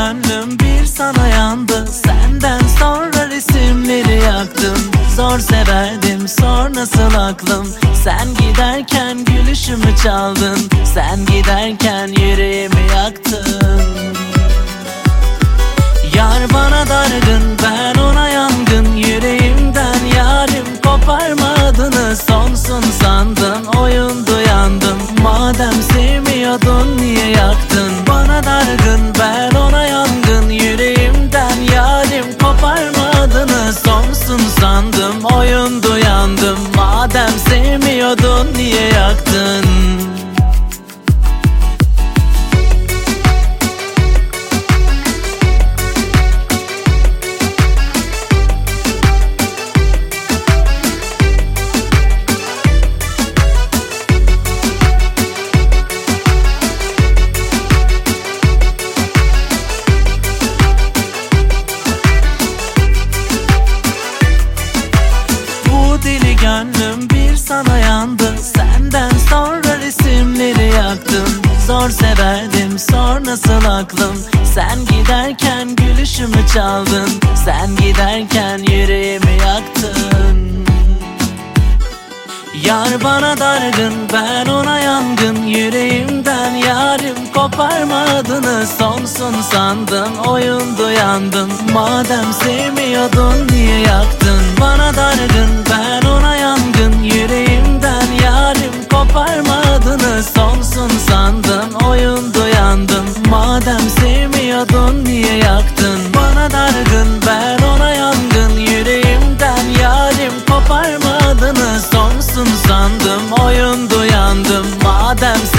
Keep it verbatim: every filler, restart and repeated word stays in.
gönlüm bir sana yandı. Senden sonra resimleri yaktım. Zor severdim, sor nasıl aklım. Sen giderken gülüşümü çaldın. Sen giderken yüreğimi yaktın. Yar bana dargın, ben ona yangın. Yüreğimden yarim koparmadınız. Sonsun sandım, oyundu yandım. Madem sevmiyordun niye yaktın? Bana dargın, ben ona yangın. Yüreğimden yarim koparmadınız. Sonsun sandım, oyundu yandım. Madem sevmiyordun niye yaktın? Gönlüm bir sana yandı. Senden sonra resimleri yaktım. Zor severdim, sor nasıl aklım. Sen giderken gülüşümü çaldın. Sen giderken yüreğimi yaktın. Yar bana dargın, ben ona yangın. Yüreğimden yarim koparmadınız. Sonsun sandım, oyundu yandım. Madem sevmiyordun niye yaktın? Bana dargın, ben ona yangın. Yüreğimden yarim koparmadınız. Sonsun sandım, oyundu yandım. Madem sevmiyordun niye yaktın? Bana dargın, ben ona yangın. Yüreğimden yarim koparmadınız. Sonsun sandım, oyundu yandım. Madem